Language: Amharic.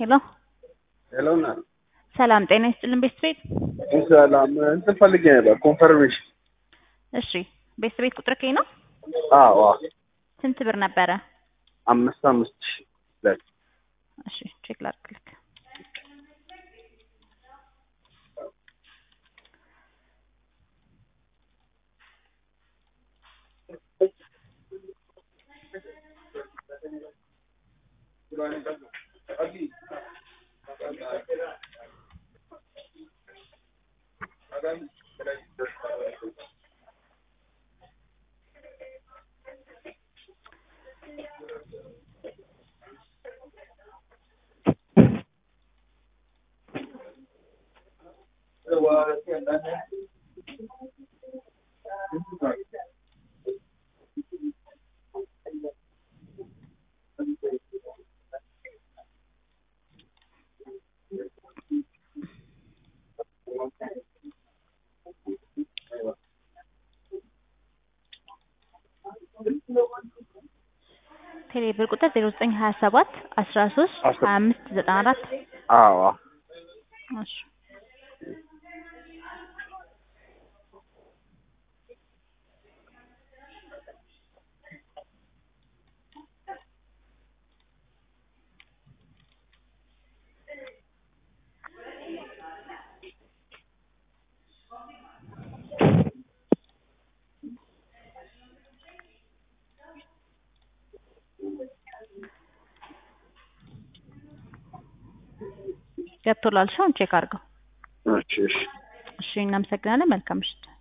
ሄሎ ሄሎና ሰላም ጤና ይስጥልን ቤት ቤት። ሰላም እንትን ፈልጌ ነበር ኮንፈርሜሽን። እሺ ቤት ቤት ቁጥር ከይ ነው? አዎ ስንት ብር ነበረ? 5,000 እሺ ቼክ ላድርግልክ። ቴሌ ብር ቁጥር 0927 13 25 94 አዎ እሺ ገብቶላል። ቼክ አድርገው። እሺ እሺ እናመሰግናለን። መልካም ምሽት።